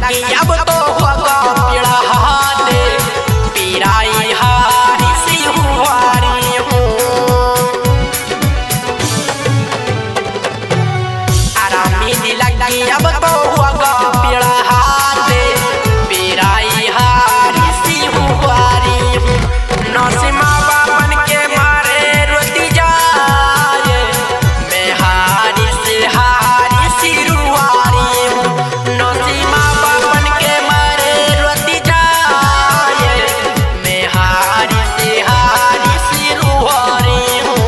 लगी अब तो होगा पीड़ा हाथे पीराई हारी सी हुआरी हूँ आरामी दी लगी अब तो होगा पीड़ा हाथे पीराई हारी सी हुआरी हूँ नौसिमा बाबन के मारे रोती जाए मैं हारी से हारी सी रुआरी हूँ नौसिमा बाबन के मारे रोती जाए मैं हारी से हारी सी रुआरी हूँ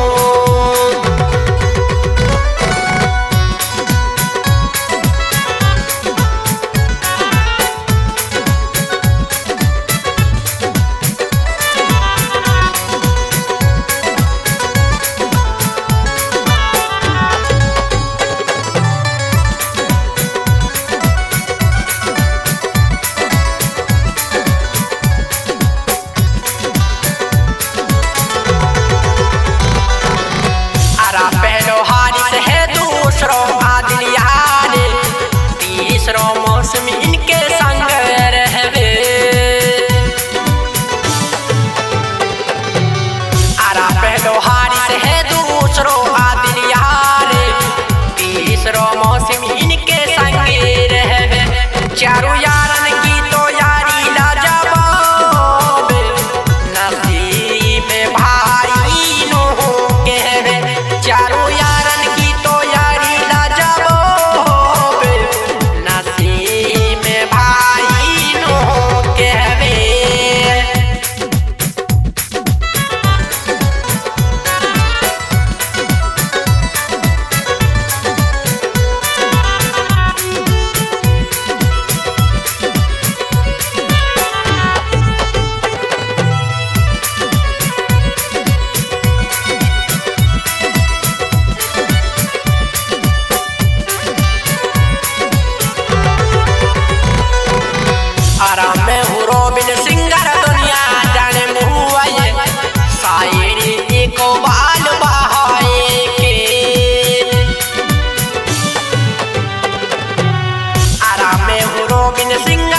मौसम इनके संग रहवे आरा पहलो हारिस है दूसरो आदिल यारे तीसरो मौसम इनके संग रहवे चारों यारन की तो यारी लाजवाब नसीब भाई नो कहवे चारों यारन की तो यारी लाजवाब आराम में हूँ रोबिन सिंगर दुनिया जाने मुआ शायरी एको बाल बहाए के आराम में हूँ रोबिन सिंगर